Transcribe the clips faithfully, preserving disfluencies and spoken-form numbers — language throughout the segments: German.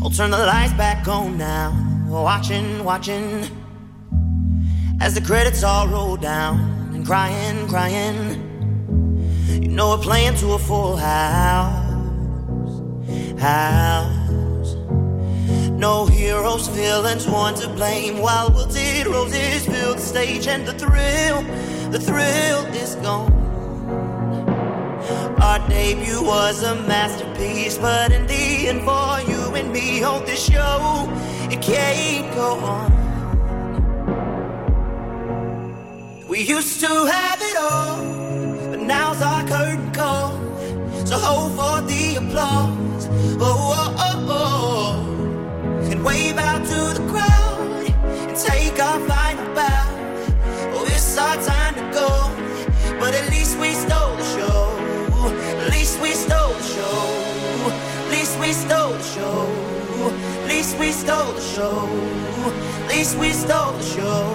I'll turn the lights back on now. Watching, watching as the credits all roll down. And crying, crying. You know we're playing to a full house. House. No heroes, villains, one to blame. While wilted roses fill the stage. And the thrill, the thrill is gone. Our debut was a masterpiece, but in the end for you and me on this show, it can't go on. We used to have it all, but now's our curtain call. So hold for the applause, oh, oh, oh, oh. And wave out to the crowd and take our final bow. Oh, it's our time to go, but at least we stole the show. At least we stole the show. At least we stole the show. At least we stole the show. At least we stole the show.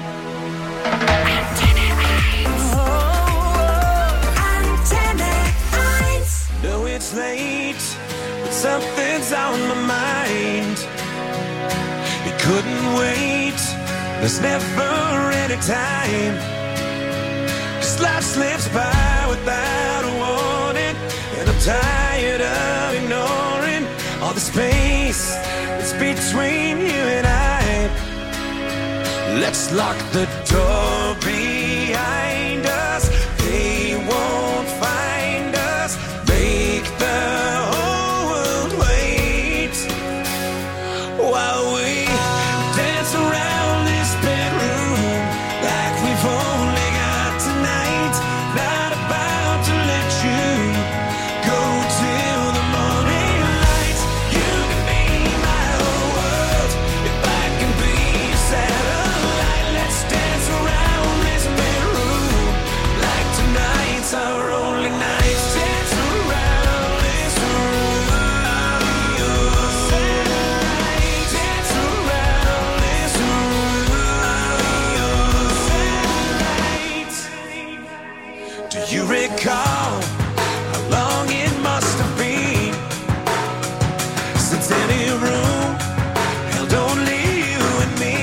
No, it's late, but something's on my mind. It couldn't wait, there's never any time. Cause life slips by without a warning, and I'm tired of ignoring all the space that's between you and I. Let's lock the door behind us. They won't find us. Make the whole world wait while we dance around this bedroom like we've only got tonight. Not about to let you go till the morning light. You can be my whole world if I can be your satellite. Let's dance around this bedroom like tonight's our only night. Dance around this room, your satellite. Dance around this room, your satellite. Do you recall how long it must have been since any room held only you and me?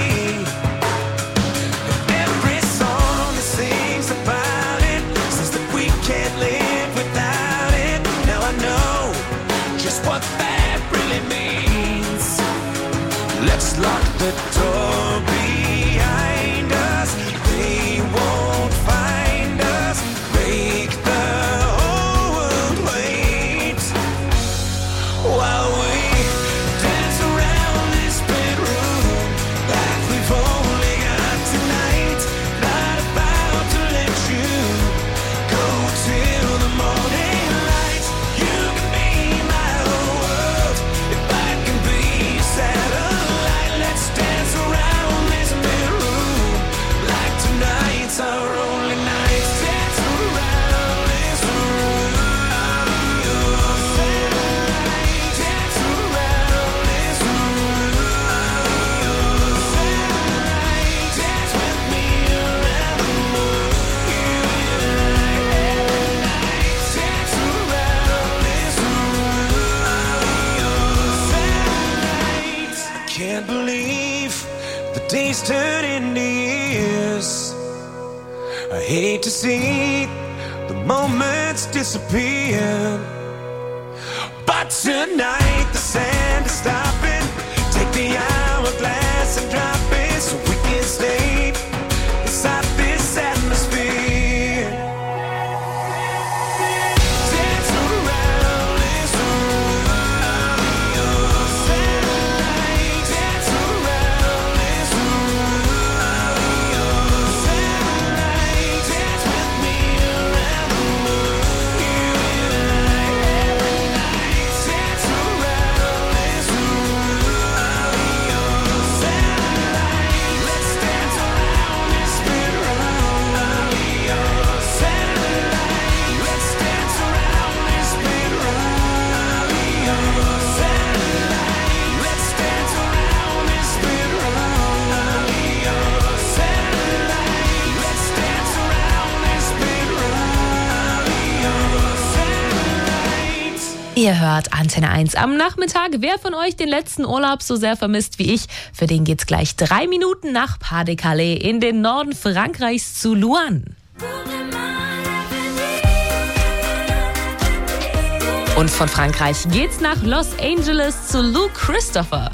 Every song that sings about it says that we can't live without it. Now I know just what that really means. Let's lock the door behind us. They won't find us. Make the whole world wait while we dance around this bedroom like we've only got tonight. Not about to let you go till the morning light. You can be my whole world if I can be your satellite. Let's dance around this bedroom like tonight's our only night. Dance around this room, your satellite. Dance around this room, your satellite. Dance with me around the moon, you and I. Dance around this room, your satellite. I can't believe the days turn into years. I hate to see the moments disappear, but tonight the sand is stopping. Take the hourglass and drop it so we can stay inside this atmosphere. Dance around this room, your satellite. Dance around this room, your satellite. Dance with me around the moon, you and I. Dance around Ihr hört Antenne eins am Nachmittag. Wer von euch den letzten Urlaub so sehr vermisst wie ich, für den geht's gleich drei Minuten nach Pas-de-Calais in den Norden Frankreichs zu Louhans. Und von Frankreich geht's nach Los Angeles zu Lou Christopher.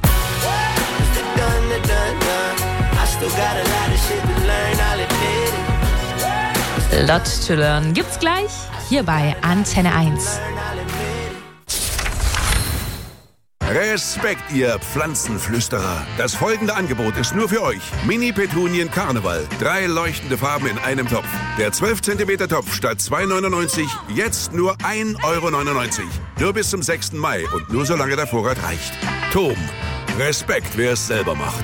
Lot to learn gibt's gleich hier bei Antenne eins. Respekt, ihr Pflanzenflüsterer. Das folgende Angebot ist nur für euch. Mini-Petunien Karneval. Drei leuchtende Farben in einem Topf. Der zwölf Zentimeter Topf statt zwei neunundneunzig, jetzt nur ein Euro neunundneunzig. Nur bis zum sechsten Mai und nur solange der Vorrat reicht. Tom, Respekt, wer es selber macht.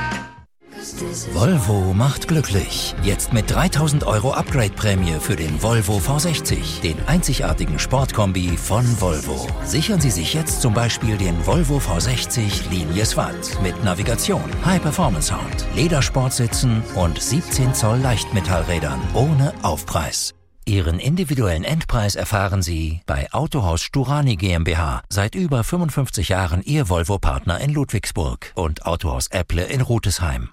Volvo macht glücklich. Jetzt mit dreitausend Euro Upgrade-Prämie für den Volvo V sechzig, den einzigartigen Sportkombi von Volvo. Sichern Sie sich jetzt zum Beispiel den Volvo V sechzig Linie SWAT mit Navigation, High-Performance-Sound, Ledersportsitzen und siebzehn Zoll Leichtmetallrädern ohne Aufpreis. Ihren individuellen Endpreis erfahren Sie bei Autohaus Sturani GmbH. Seit über fünfundfünfzig Jahren Ihr Volvo-Partner in Ludwigsburg und Autohaus Epple in Rutesheim.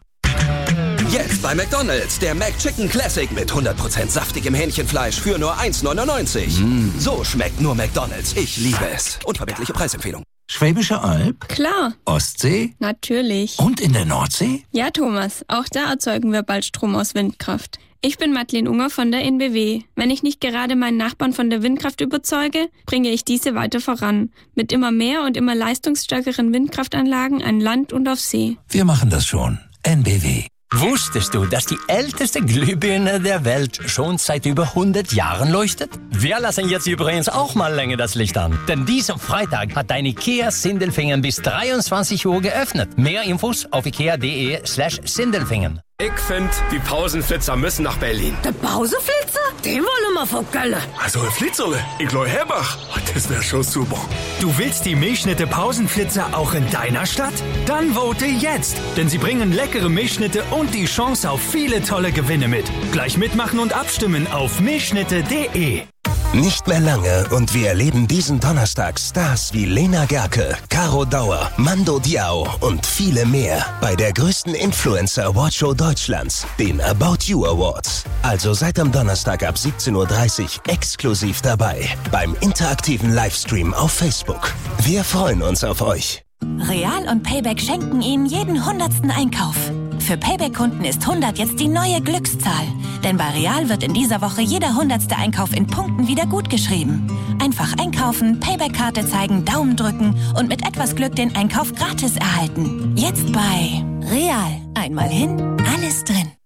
Jetzt bei McDonald's, der McChicken Classic mit hundert Prozent saftigem Hähnchenfleisch für nur eins neunundneunzig. Mm. So schmeckt nur McDonald's. Ich liebe es. Unverbindliche Preisempfehlung. Schwäbische Alb? Klar. Ostsee? Natürlich. Und in der Nordsee? Ja, Thomas, auch da erzeugen wir bald Strom aus Windkraft. Ich bin Madeleine Unger von der N B W. Wenn ich nicht gerade meinen Nachbarn von der Windkraft überzeuge, bringe ich diese weiter voran. Mit immer mehr und immer leistungsstärkeren Windkraftanlagen an Land und auf See. Wir machen das schon. N B W. Wusstest du, dass die älteste Glühbirne der Welt schon seit über hundert Jahren leuchtet? Wir lassen jetzt übrigens auch mal länger das Licht an. Denn diesen Freitag hat dein IKEA Sindelfingen bis dreiundzwanzig Uhr geöffnet. Mehr Infos auf ikea.de slash Sindelfingen. Ich finde, die Pausenflitzer müssen nach Berlin. Der Pausenflitzer? Den wollen wir von Köln. Also ein Flitzerle, ich glaub Herbach. Das wäre schon super. Du willst die Milchschnitte Pausenflitzer auch in deiner Stadt? Dann vote jetzt, denn sie bringen leckere Milchschnitte und die Chance auf viele tolle Gewinne mit. Gleich mitmachen und abstimmen auf milchschnitte punkt de. Nicht mehr lange und wir erleben diesen Donnerstag Stars wie Lena Gerke, Caro Dauer, Mando Diao und viele mehr bei der größten Influencer-Awardshow Deutschlands, den About You Awards. Also seid am Donnerstag ab siebzehn Uhr dreißig exklusiv dabei beim interaktiven Livestream auf Facebook. Wir freuen uns auf euch. Real und Payback schenken Ihnen jeden hundertsten Einkauf. Für Payback-Kunden ist hundert jetzt die neue Glückszahl. Denn bei Real wird in dieser Woche jeder hundertste Einkauf in Punkten wieder gutgeschrieben. Einfach einkaufen, Payback-Karte zeigen, Daumen drücken und mit etwas Glück den Einkauf gratis erhalten. Jetzt bei Real. Einmal hin, alles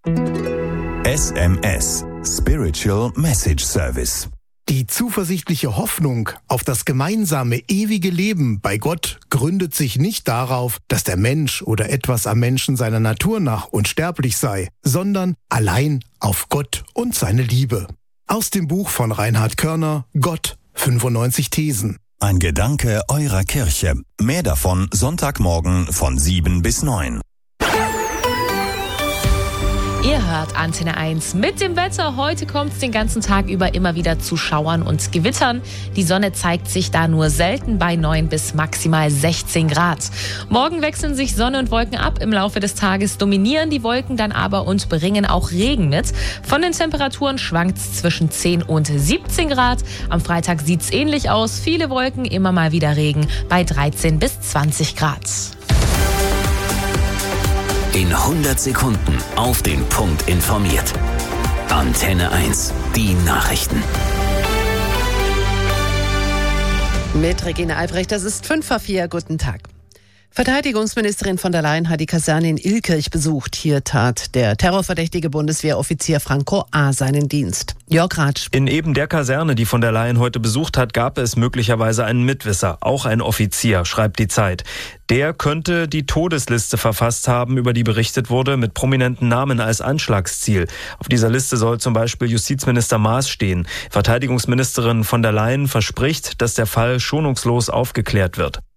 drin. S M S. Spiritual Message Service. Die zuversichtliche Hoffnung auf das gemeinsame ewige Leben bei Gott gründet sich nicht darauf, dass der Mensch oder etwas am Menschen seiner Natur nach unsterblich sei, sondern allein auf Gott und seine Liebe. Aus dem Buch von Reinhard Körner, Gott, fünfundneunzig Thesen. Ein Gedanke eurer Kirche. Mehr davon Sonntagmorgen von sieben bis neun. Ihr hört Antenne eins mit dem Wetter. Heute kommt es den ganzen Tag über immer wieder zu Schauern und Gewittern. Die Sonne zeigt sich da nur selten bei neun bis maximal sechzehn Grad. Morgen wechseln sich Sonne und Wolken ab. Im Laufe des Tages dominieren die Wolken dann aber und bringen auch Regen mit. Von den Temperaturen schwankt es zwischen zehn und siebzehn Grad. Am Freitag sieht es ähnlich aus. Viele Wolken, immer mal wieder Regen bei dreizehn bis zwanzig Grad. In hundert Sekunden auf den Punkt informiert. Antenne eins, die Nachrichten. Mit Regina Albrecht, das ist fünf vor vier. Guten Tag. Verteidigungsministerin von der Leyen hat die Kaserne in Illkirch besucht. Hier tat der terrorverdächtige Bundeswehroffizier Franco A. seinen Dienst. Jörg Ratsch. In eben der Kaserne, die von der Leyen heute besucht hat, gab es möglicherweise einen Mitwisser, auch ein Offizier, schreibt die Zeit. Der könnte die Todesliste verfasst haben, über die berichtet wurde, mit prominenten Namen als Anschlagsziel. Auf dieser Liste soll zum Beispiel Justizminister Maas stehen. Verteidigungsministerin von der Leyen verspricht, dass der Fall schonungslos aufgeklärt wird.